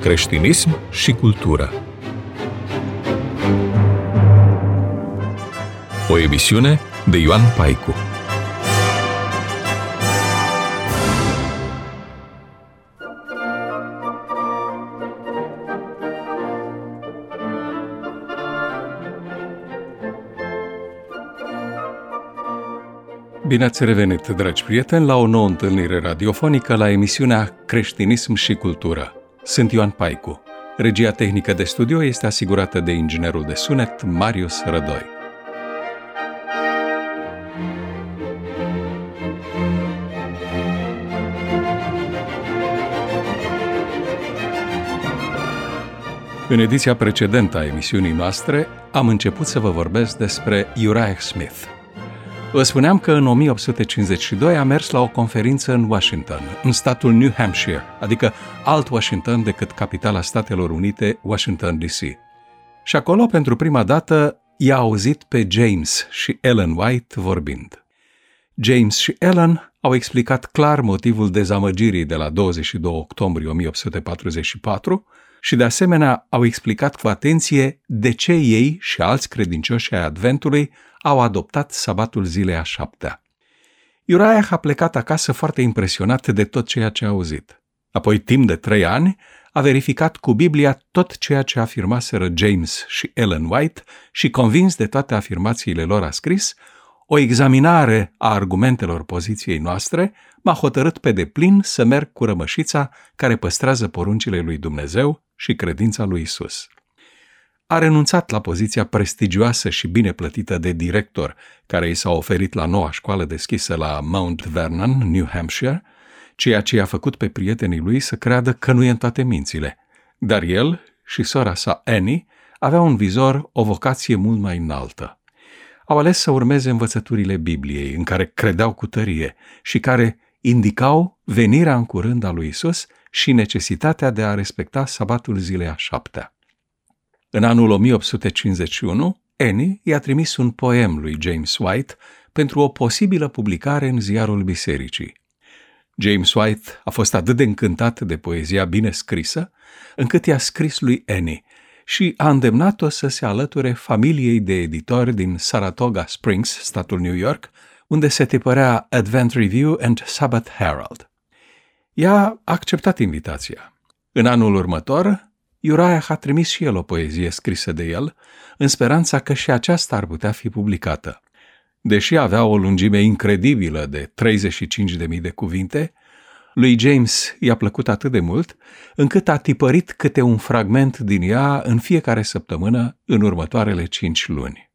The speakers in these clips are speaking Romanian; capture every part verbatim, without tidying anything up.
creștinism și cultură. O emisiune de Ioan Paicu. Bine ați revenit, dragi prieteni, la o nouă întâlnire radiofonică la emisiunea Creștinism și cultură. Sunt Ioan Paicu. Regia tehnică de studio este asigurată de inginerul de sunet Marius Rădoi. În ediția precedentă a emisiunii noastre am început să vă vorbesc despre Uriah Smith. Vă spuneam că în o mie opt sute cincizeci și doi a mers la o conferință în Washington, în statul New Hampshire, adică alt Washington decât capitala Statelor Unite, Washington D C. Și acolo, pentru prima dată, i-a auzit pe James și Ellen White vorbind. James și Ellen au explicat clar motivul dezamăgirii de la douăzeci și doi octombrie o mie opt sute patruzeci și patru și, de asemenea, au explicat cu atenție de ce ei și alți credincioși ai Adventului au adoptat sabatul zilei a șaptea. Uriah a plecat acasă foarte impresionat de tot ceea ce a auzit. Apoi, timp de trei ani, a verificat cu Biblia tot ceea ce afirmaseră James și Ellen White și, convins de toate afirmațiile lor, a scris: o examinare a argumentelor poziției noastre m-a hotărât pe deplin să merg cu rămășița care păstrează poruncile lui Dumnezeu și credința lui Isus. A renunțat la poziția prestigioasă și bine plătită de director care i s-a oferit la noua școală deschisă la Mount Vernon, New Hampshire, ceea ce i-a făcut pe prietenii lui să creadă că nu e în toate mințile. Dar el și sora sa Annie aveau în vizor o vocație mult mai înaltă. Au ales să urmeze învățăturile Bibliei, în care credeau cu tărie și care indicau venirea în curând a lui Isus și necesitatea de a respecta sabatul zilei a șaptea. În anul o mie opt sute cincizeci și unu, Annie i-a trimis un poem lui James White pentru o posibilă publicare în ziarul bisericii. James White a fost atât de încântat de poezia bine scrisă, încât i-a scris lui Annie și a îndemnat-o să se alăture familiei de editori din Saratoga Springs, statul New York, unde se tipărea Advent Review and Sabbath Herald. Ea a acceptat invitația. În anul următor, Uriah a trimis și el o poezie scrisă de el, în speranța că și aceasta ar putea fi publicată. Deși avea o lungime incredibilă de treizeci și cinci de mii de cuvinte, lui James i-a plăcut atât de mult, încât a tipărit câte un fragment din ea în fiecare săptămână în următoarele cinci luni.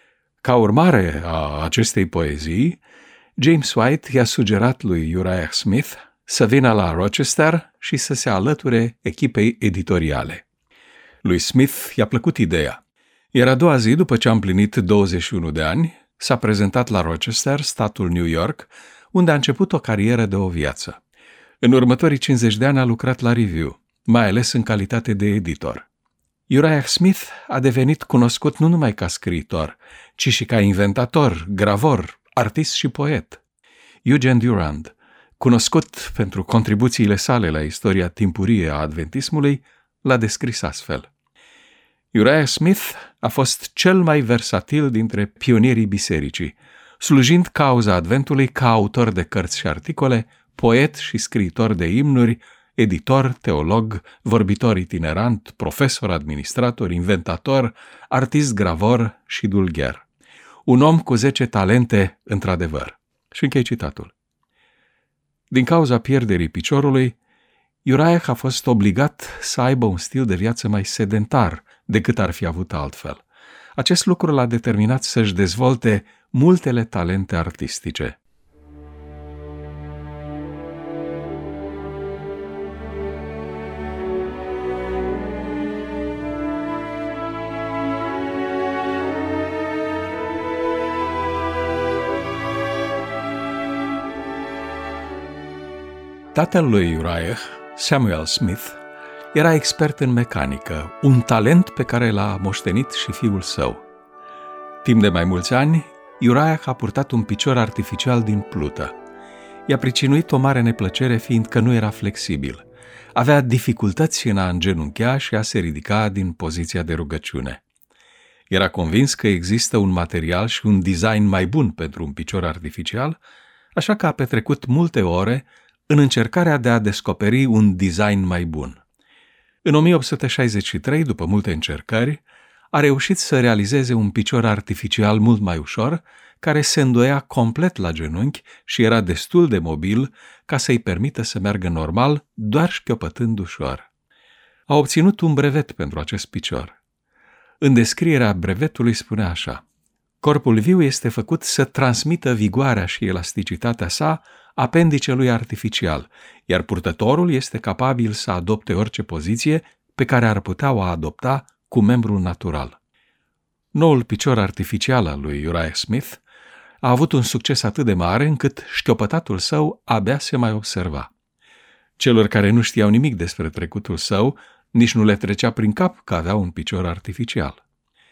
Ca urmare a acestei poezii, James White i-a sugerat lui Uriah Smith să vină la Rochester și să se alăture echipei editoriale. Lui Smith i-a plăcut ideea, iar a doua zi, după ce a împlinit douăzeci și unu de ani, s-a prezentat la Rochester, statul New York, unde a început o carieră de o viață. În următorii cincizeci de ani a lucrat la Review, mai ales în calitate de editor. Uriah Smith a devenit cunoscut nu numai ca scriitor, ci și ca inventator, gravor, artist și poet. Eugene Durand, cunoscut pentru contribuțiile sale la istoria timpurie a adventismului, l-a descris astfel: Uriah Smith a fost cel mai versatil dintre pionierii bisericii, slujind cauza Adventului ca autor de cărți și articole, poet și scriitor de imnuri, editor, teolog, vorbitor itinerant, profesor, administrator, inventator, artist gravor și dulgher. Un om cu zece talente, într-adevăr. Și închei citatul. Din cauza pierderii piciorului, Uriah a fost obligat să aibă un stil de viață mai sedentar decât ar fi avut altfel. Acest lucru l-a determinat să-și dezvolte multele talente artistice. Tatăl lui Uriah, Samuel Smith, era expert în mecanică, un talent pe care l-a moștenit și fiul său. Timp de mai mulți ani, Uriah a purtat un picior artificial din plută. I-a pricinuit o mare neplăcere fiindcă nu era flexibil avea dificultăți în a îngenunchea și a se ridica din poziția de rugăciune. Era convins că există un material și un design mai bun pentru un picior artificial, așa că a petrecut multe ore în încercarea de a descoperi un design mai bun. În o mie opt sute șaizeci și trei, după multe încercări, a reușit să realizeze un picior artificial mult mai ușor, care se îndoia complet la genunchi și era destul de mobil ca să-i permită să meargă normal, doar șchiopătând ușor. A obținut un brevet pentru acest picior. În descrierea brevetului spunea așa: corpul viu este făcut să transmită vigoarea și elasticitatea sa apendicelui artificial, iar purtătorul este capabil să adopte orice poziție pe care ar putea o adopta cu membrul natural. Noul picior artificial al lui Uriah Smith a avut un succes atât de mare încât șchiopătatul său abia se mai observa. Celor care nu știau nimic despre trecutul său, nici nu le trecea prin cap că avea un picior artificial.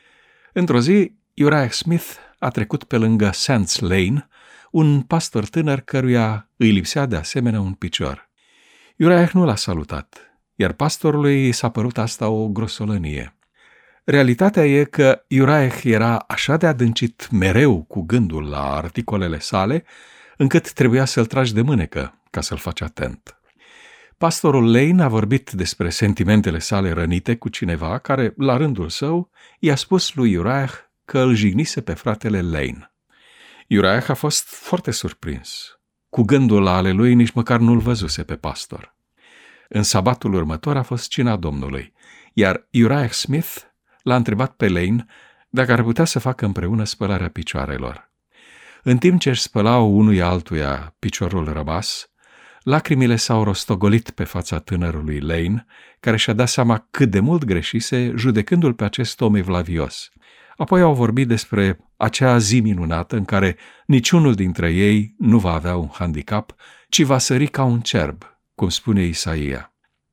Într-o zi, Uriah Smith a trecut pe lângă Sands Lane, un pastor tânăr căruia îi lipsea de asemenea un picior. Uriah nu l-a salutat, iar pastorului i s-a părut asta o grosolănie. Realitatea e că Uriah era așa de adâncit mereu cu gândul la articolele sale, încât trebuia să-l tragi de mânecă ca să-l faci atent. Pastorul Lane a vorbit despre sentimentele sale rănite cu cineva care, la rândul său, i-a spus lui Uriah că îl jignise pe fratele Lane. Uriah a fost foarte surprins. Cu gândul la ale lui nici măcar nu-l văzuse pe pastor. În sabatul următor a fost cina Domnului, iar Uriah Smith l-a întrebat pe Lane dacă ar putea să facă împreună spălarea picioarelor. În timp ce își spălau unui altuia piciorul rămas, lacrimile s-au rostogolit pe fața tânărului Lane, care și-a dat seama cât de mult greșise judecându-l pe acest om evlavios. Apoi au vorbit despre acea zi minunată în care niciunul dintre ei nu va avea un handicap, ci va sări ca un cerb, cum spune Isaia.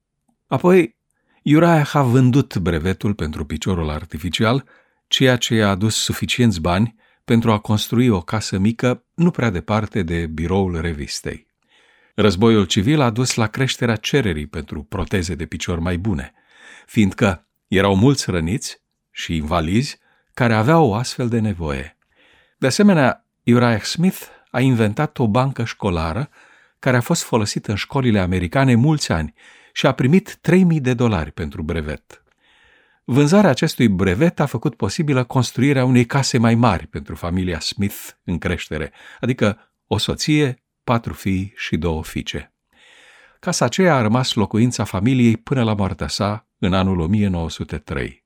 Apoi, Uriah a vândut brevetul pentru piciorul artificial, ceea ce i-a adus suficienți bani pentru a construi o casă mică nu prea departe de biroul revistei. Războiul civil a dus la creșterea cererii pentru proteze de picior mai bune, fiindcă erau mulți răniți și invalizi care aveau o astfel de nevoie. De asemenea, Uriah Smith a inventat o bancă școlară care a fost folosită în școlile americane mulți ani și a primit trei mii de dolari pentru brevet. Vânzarea acestui brevet a făcut posibilă construirea unei case mai mari pentru familia Smith în creștere, adică o soție, patru fii și două fiice. Casa aceea a rămas locuința familiei până la moartea sa în anul o mie nouă sute trei.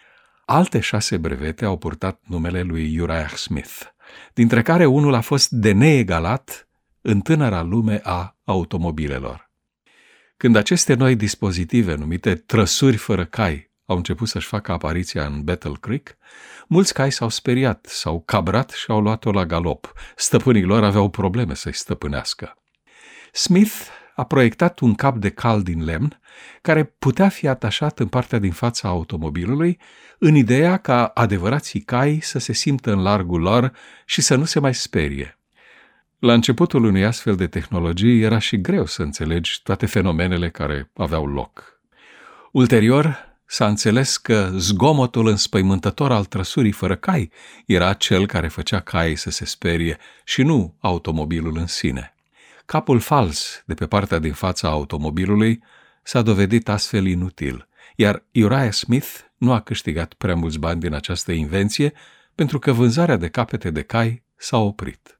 Alte șase brevete au purtat numele lui Uriah Smith, dintre care unul a fost de neegalat în tânăra lume a automobilelor. Când aceste noi dispozitive, numite trăsuri fără cai, au început să-și facă apariția în Battle Creek, mulți cai s-au speriat, s-au cabrat și au luat-o la galop. Stăpânii lor aveau probleme să-i stăpânească. Smith a proiectat un cap de cal din lemn care putea fi atașat în partea din fața automobilului, în ideea ca adevărații cai să se simtă în largul lor și să nu se mai sperie. La începutul unei astfel de tehnologii era și greu să înțelegi toate fenomenele care aveau loc. Ulterior, s-a înțeles că zgomotul înspăimântător al trăsurii fără cai era cel care făcea caii să se sperie și nu automobilul în sine. Capul fals de pe partea din fața automobilului s-a dovedit astfel inutil, iar Uriah Smith nu a câștigat prea mulți bani din această invenție pentru că vânzarea de capete de cai s-a oprit.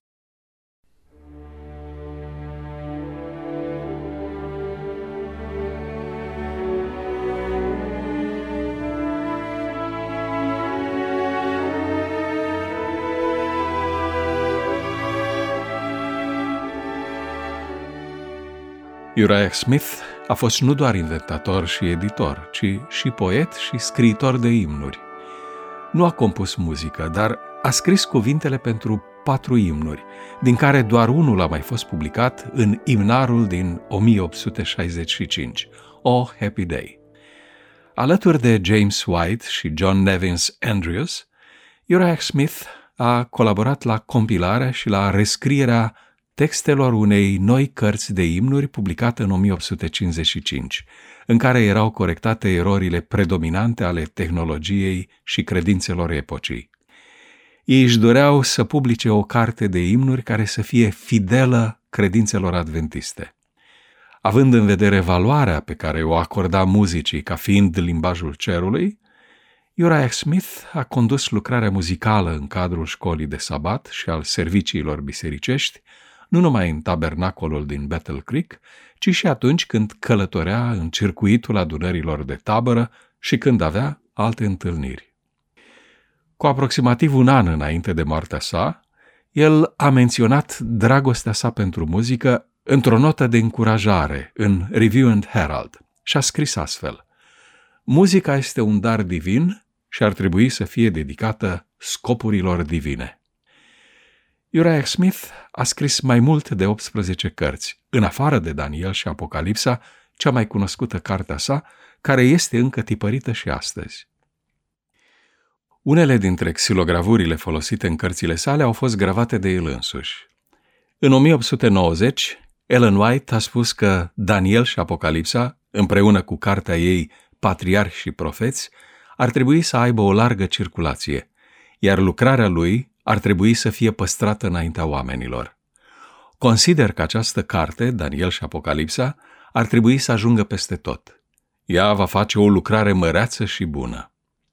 Uriah Smith a fost nu doar inventator și editor, ci și poet și scriitor de imnuri. Nu a compus muzică, dar a scris cuvintele pentru patru imnuri, din care doar unul a mai fost publicat în imnarul din o mie opt sute șaizeci și cinci, O Happy Day. Alături de James White și John Nevins Andrews, Uriah Smith a colaborat la compilarea și la rescrierea textelor unei noi cărți de imnuri publicată în o mie opt sute cincizeci și cinci, în care erau corectate erorile predominante ale tehnologiei și credințelor epocii. Ei își doreau să publice o carte de imnuri care să fie fidelă credințelor adventiste. Având în vedere valoarea pe care o acorda muzicii ca fiind limbajul cerului, Uriah Smith a condus lucrarea muzicală în cadrul școlii de sabat și al serviciilor bisericești, nu numai în tabernacolul din Battle Creek, ci și atunci când călătorea în circuitul adunărilor de tabără și când avea alte întâlniri. Cu aproximativ un an înainte de moartea sa, el a menționat dragostea sa pentru muzică într-o notă de încurajare în Review and Herald și a scris astfel: muzica este un dar divin și ar trebui să fie dedicată scopurilor divine. Uriah Smith a scris mai mult de optsprezece cărți, în afară de Daniel și Apocalipsa, cea mai cunoscută cartea sa, care este încă tipărită și astăzi. Unele dintre xilogravurile folosite în cărțile sale au fost gravate de el însuși. În o mie opt sute nouăzeci, Ellen White a spus că Daniel și Apocalipsa, împreună cu cartea ei Patriarhi și Profeți, ar trebui să aibă o largă circulație, iar lucrarea lui ar trebui să fie păstrată înaintea oamenilor. Consider că această carte, Daniel și Apocalipsa, ar trebui să ajungă peste tot. Ea va face o lucrare măreață și bună.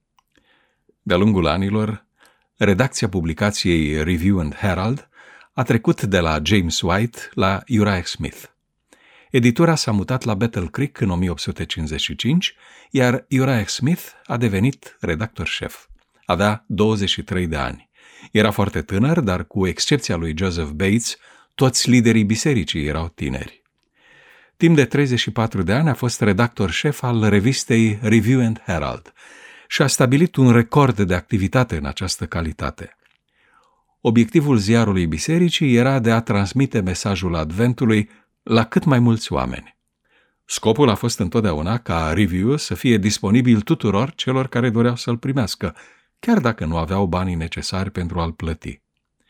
De-a lungul anilor, redacția publicației Review and Herald a trecut de la James White la Uriah Smith. Editura s-a mutat la Battle Creek în o mie opt sute cincizeci și cinci, iar Uriah Smith a devenit redactor șef. Avea douăzeci și trei de ani. Era foarte tânăr, dar cu excepția lui Joseph Bates, toți liderii bisericii erau tineri. Timp de treizeci și patru de ani a fost redactor șef al revistei Review and Herald și a stabilit un record de activitate în această calitate. Obiectivul ziarului bisericii era de a transmite mesajul Adventului la cât mai mulți oameni. Scopul a fost întotdeauna ca Review să fie disponibil tuturor celor care doreau să-l primească, chiar dacă nu aveau banii necesari pentru a-l plăti.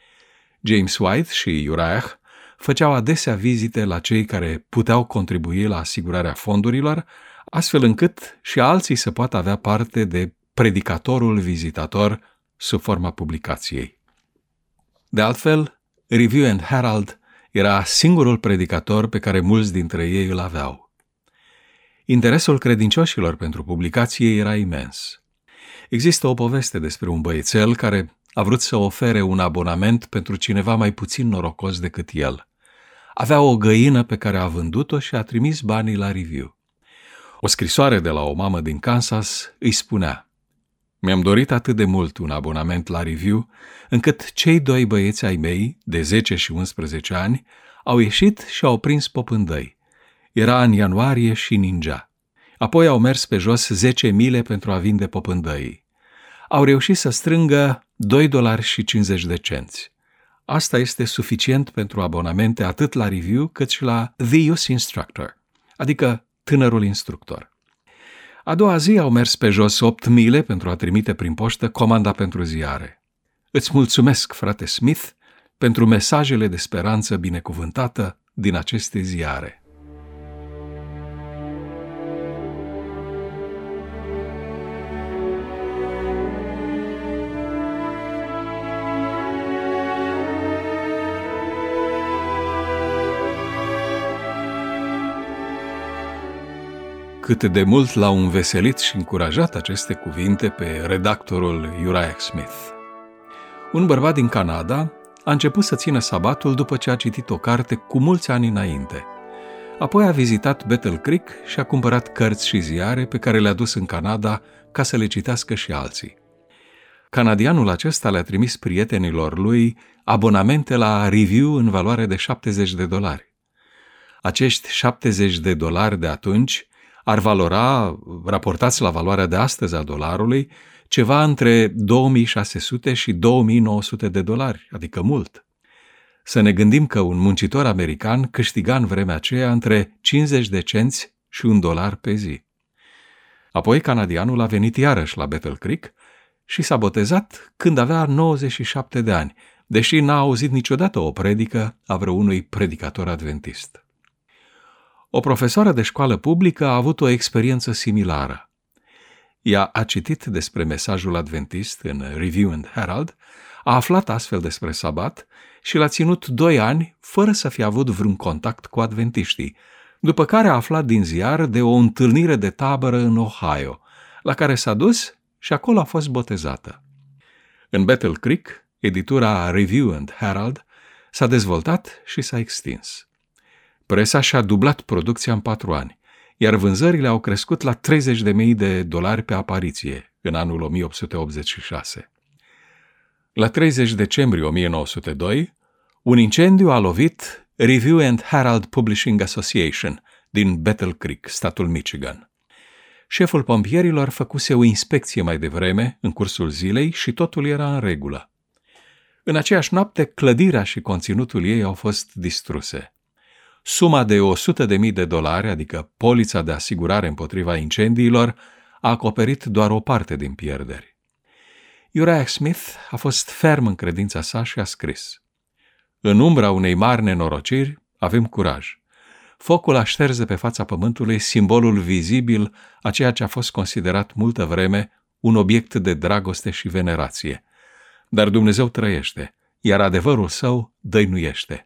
James White și Uriah făceau adesea vizite la cei care puteau contribui la asigurarea fondurilor, astfel încât și alții să poată avea parte de predicatorul vizitator sub forma publicației. De altfel, Review and Herald era singurul predicator pe care mulți dintre ei îl aveau. Interesul credincioșilor pentru publicație era imens. Există o poveste despre un băiețel care a vrut să ofere un abonament pentru cineva mai puțin norocos decât el. Avea o găină pe care a vândut-o și a trimis banii la Review. O scrisoare de la o mamă din Kansas îi spunea: mi-am dorit atât de mult un abonament la Review, încât cei doi băieți ai mei, de zece și unsprezece ani, au ieșit și au prins popândăi. Era în ianuarie și ningea. Apoi au mers pe jos zece mile pentru a vinde popândăii. Au reușit să strângă doi dolari și cincizeci de cenți. Asta este suficient pentru abonamente atât la Review cât și la The Youth Instructor, adică tânărul instructor. A doua zi au mers pe jos opt mile pentru a trimite prin poștă comanda pentru ziare. Îți mulțumesc, frate Smith, pentru mesajele de speranță binecuvântată din aceste ziare. Cât de mult l-au înveselit și încurajat aceste cuvinte pe redactorul Uriah Smith. Un bărbat din Canada a început să țină sabatul după ce a citit o carte cu mulți ani înainte. Apoi a vizitat Battle Creek și a cumpărat cărți și ziare pe care le-a dus în Canada ca să le citească și alții. Canadianul acesta le-a trimis prietenilor lui abonamente la Review în valoare de șaptezeci de dolari. Acești șaptezeci de dolari de atunci ar valora, raportați la valoarea de astăzi a dolarului, ceva între două mii șase sute și două mii nouă sute de dolari, adică mult. Să ne gândim că un muncitor american câștiga în vremea aceea între cincizeci de cenți și un dolar pe zi. Apoi canadianul a venit iarăși la Battle Creek și s-a botezat când avea nouăzeci și șapte de ani, deși n-a auzit niciodată o predică a vreunui predicator adventist. O profesoară de școală publică a avut o experiență similară. Ea a citit despre mesajul adventist în Review and Herald, a aflat astfel despre sabat și l-a ținut doi ani fără să fie avut vreun contact cu adventiștii, după care a aflat din ziar de o întâlnire de tabără în Ohio, la care s-a dus și acolo a fost botezată. În Battle Creek, editura Review and Herald s-a dezvoltat și s-a extins. Presa și-a dublat producția în patru ani, iar vânzările au crescut la treizeci de mii de dolari pe apariție în anul o mie opt sute optzeci și șase. La treizeci decembrie o mie nouă sute doi, un incendiu a lovit Review and Herald Publishing Association din Battle Creek, statul Michigan. Șeful pompierilor făcuse o inspecție mai devreme, în cursul zilei, și totul era în regulă. În aceeași noapte, clădirea și conținutul ei au fost distruse. Suma de o sută de mii de dolari, adică polița de asigurare împotriva incendiilor, a acoperit doar o parte din pierderi. Uriah Smith a fost ferm în credința sa și a scris: În umbra unei mari nenorociri avem curaj. Focul a șters de pe fața pământului simbolul vizibil a ceea ce a fost considerat multă vreme un obiect de dragoste și venerație. Dar Dumnezeu trăiește, iar adevărul său dăinuiește.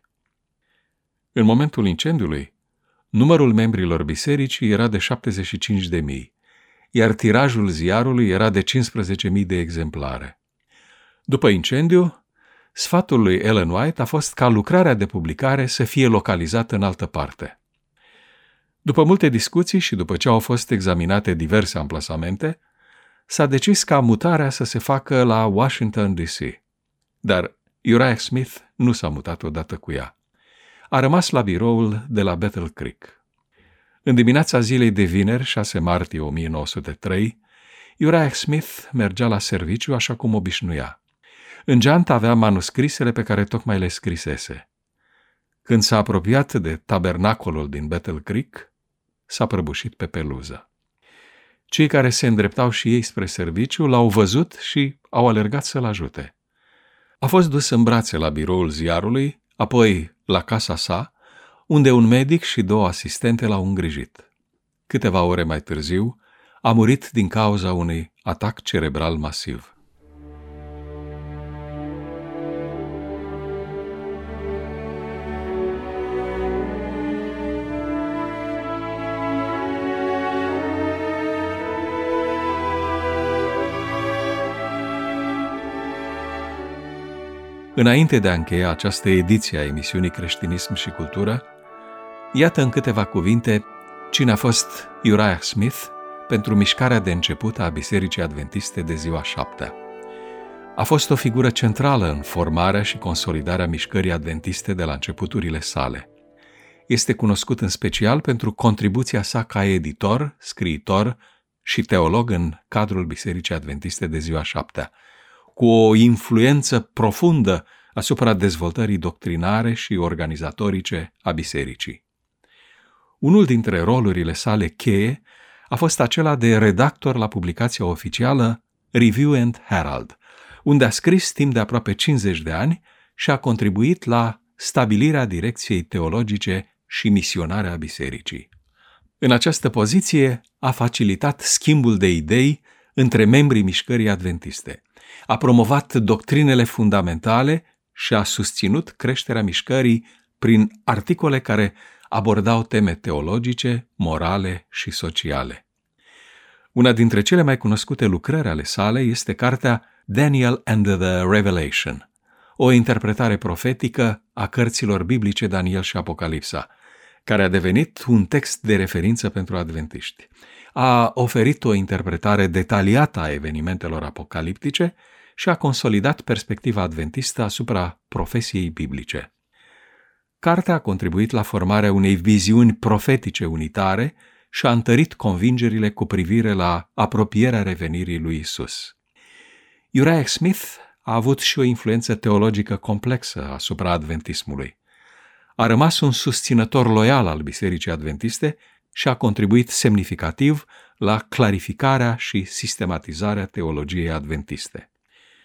În momentul incendiului, numărul membrilor bisericii era de șaptezeci și cinci de mii, iar tirajul ziarului era de cincisprezece mii de exemplare. După incendiu, sfatul lui Ellen White a fost ca lucrarea de publicare să fie localizată în altă parte. După multe discuții și după ce au fost examinate diverse amplasamente, s-a decis ca mutarea să se facă la Washington D C. Dar Uriah Smith nu s-a mutat odată cu ea. A rămas la biroul de la Battle Creek. În dimineața zilei de vineri, șase martie o mie nouă sute trei, Uriah Smith mergea la serviciu așa cum obișnuia. În geantă avea manuscrisele pe care tocmai le scrisese. Când s-a apropiat de tabernacolul din Battle Creek, s-a prăbușit pe peluză. Cei care se îndreptau și ei spre serviciu l-au văzut și au alergat să-l ajute. A fost dus în brațe la biroul ziarului, apoi la casa sa, unde un medic și două asistente l-au îngrijit. Câteva ore mai târziu, a murit din cauza unui atac cerebral masiv. Înainte de a încheia această ediție a emisiunii Creștinism și Cultură, iată în câteva cuvinte cine a fost Uriah Smith pentru mișcarea de început a Bisericii Adventiste de ziua șaptea. A fost o figură centrală în formarea și consolidarea mișcării adventiste de la începuturile sale. Este cunoscut în special pentru contribuția sa ca editor, scriitor și teolog în cadrul Bisericii Adventiste de ziua șaptea, cu o influență profundă asupra dezvoltării doctrinare și organizatorice a bisericii. Unul dintre rolurile sale cheie a fost acela de redactor la publicația oficială Review and Herald, unde a scris timp de aproape cincizeci de ani și a contribuit la stabilirea direcției teologice și misionare a bisericii. În această poziție a facilitat schimbul de idei între membrii mișcării adventiste, a promovat doctrinele fundamentale și a susținut creșterea mișcării prin articole care abordau teme teologice, morale și sociale. Una dintre cele mai cunoscute lucrări ale sale este cartea Daniel and the Revelation, o interpretare profetică a cărților biblice Daniel și Apocalipsa, care a devenit un text de referință pentru adventiști. A oferit o interpretare detaliată a evenimentelor apocaliptice și a consolidat perspectiva adventistă asupra profesiei biblice. Cartea a contribuit la formarea unei viziuni profetice unitare și a întărit convingerile cu privire la apropierea revenirii lui Isus. Uriah Smith a avut și o influență teologică complexă asupra adventismului. A rămas un susținător loial al Bisericii Adventiste și a contribuit semnificativ la clarificarea și sistematizarea teologiei adventiste.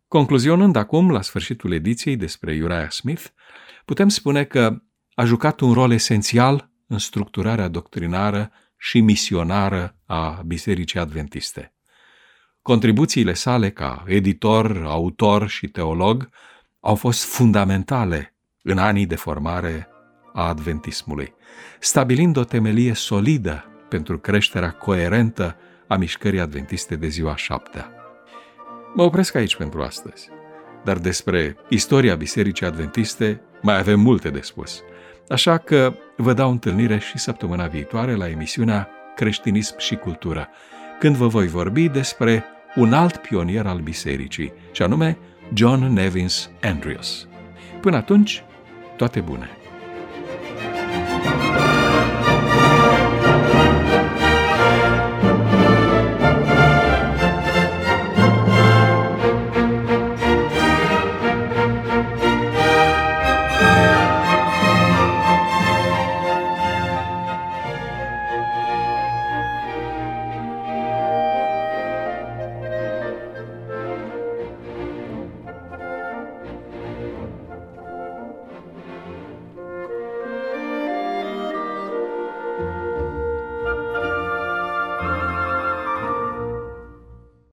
Concluzionând acum, la sfârșitul ediției despre Uriah Smith, putem spune că a jucat un rol esențial în structurarea doctrinară și misionară a Bisericii Adventiste. Contribuțiile sale ca editor, autor și teolog au fost fundamentale în anii de formare a adventismului, stabilind o temelie solidă pentru creșterea coerentă a mișcării adventiste de ziua șaptea. Mă opresc aici pentru astăzi, dar despre istoria Bisericii Adventiste mai avem multe de spus, așa că vă dau întâlnire și săptămâna viitoare la emisiunea Creștinism și Cultură, când vă voi vorbi despre un alt pionier al bisericii, și anume John Nevins Andrews. Până atunci, toate bune!